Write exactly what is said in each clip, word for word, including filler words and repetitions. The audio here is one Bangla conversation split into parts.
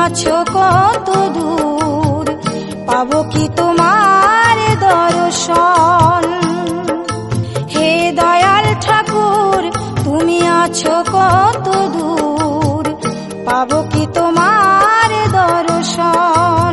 আছো কত দূর, পাবো কি তোমার দর্শন। হে দয়াল ঠাকুর তুমি আছো কত দূর, পাবো কি তোমার দর্শন।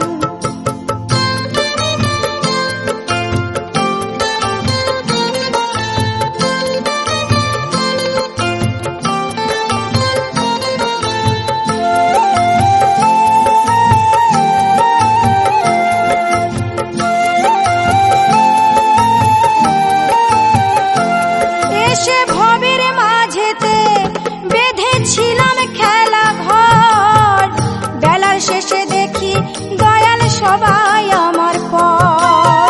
এসে ভবের মাঝেতে বেঁধেছিলাম খেলা ঘর, বেলার শেষে দেখি দয়াল সবাই আমার পর।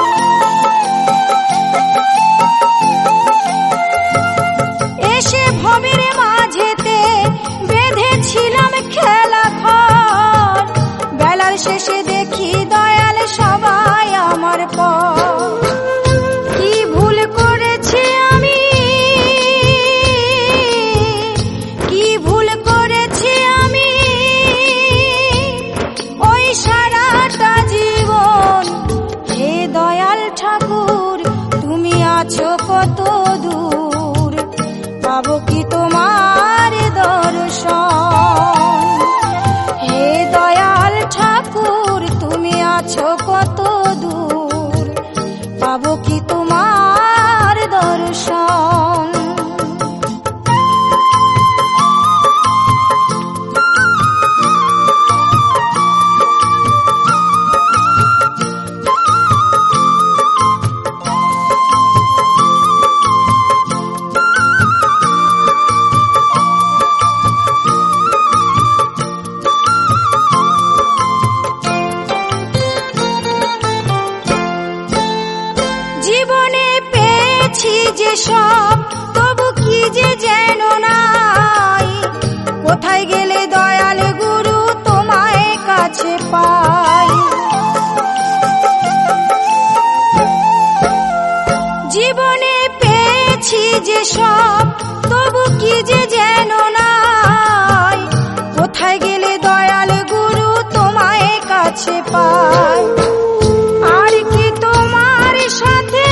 এসে ভবের মাঝেতে বেঁধেছিলাম খেলা ঘর, বেলার শেষে দেখি দয়াল সবাই আমার পর। কি ভুল করেছি আমি, কি ভুল করেছি আমি, ওই সারাটা জীবন। হে দয়াল ঠাকুর তুমি আছো কত দূর, পাবো কি তোমার দর্শন। হে দয়াল ঠাকুর তুমি আছো কত দূর, পাবো কি তোমার দর্শন। জীবনে পেয়েছি যে সব, তবু কি যে যেন নাই। কোথায় গেলে দয়াল গুরু তোমায় কাছে পাই। জীবনে পেয়েছি যে সব, তবু কি যে যেন নাই। কোথায় গেলে দয়াল গুরু তোমায় কাছে পাই। আর কি তোমার সাথে,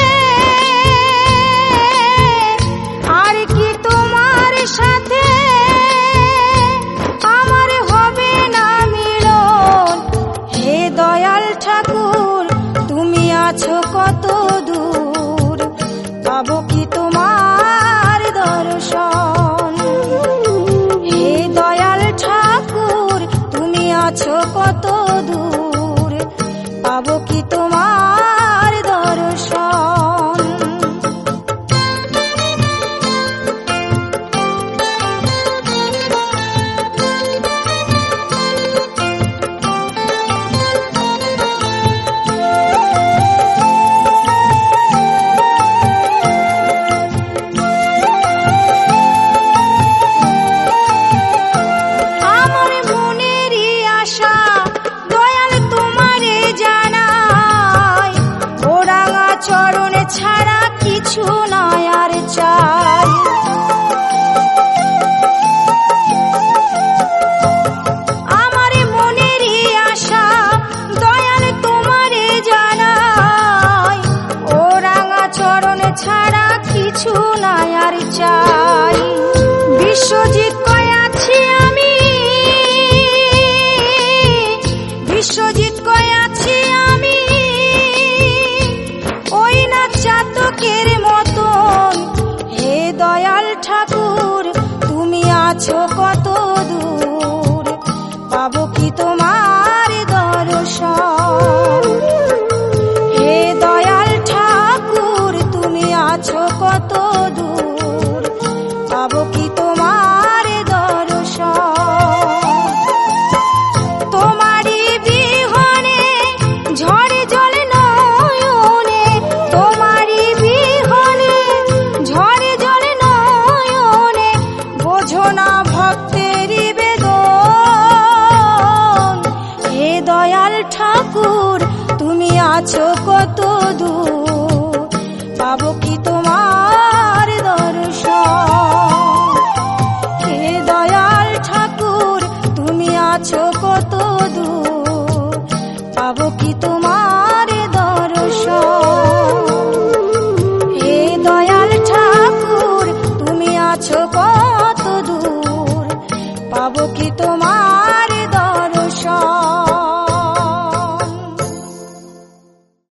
আর কি তোমার সাথে আমার হবে না মিলন। হে দয়াল ঠাকুর তুমি আছো কত দূর, পাবো কি তোমার দর্শন। হে দয়াল ঠাকুর তুমি আছো কত দূর, পাবো কি তোমার দর্শন। আমার মনেরই আশা দয়াল তোমারে জানাই, ও রাঙা চরণ ছাড়া কিছু নয় আর চাই। আমার মনেরই আশা দয়াল তোমারে জানাই, ও রাঙা চরণ ছাড়া কিছু নয় আর চাই। বিশ্বজিৎ কয় আছি আমি, বিশ্বজিৎ কয় আছি আমি, ওই না চাতকের মতন। হে দয়াল ঠাকুর তুমি আছো কত দূর, পাবো কি তোমার দর্শন। হে দয়াল ঠাকুর তুমি আছো কত দূর, পাবো কি তোমার দর্শন। তোমারই বিহনে ঝড়ে জলে নয়নে, তোমারই বিহনে ঝড়ে জলে নয়নে, বোঝো না ভক্তেরই বেদন। হে দয়াল ঠাকুর তুমি আছো কত দূর, পাবো কি তোমার দর্শন। হে দয়াল ঠাকুর তুমি আছো কত দূর, পাবো কি তোমার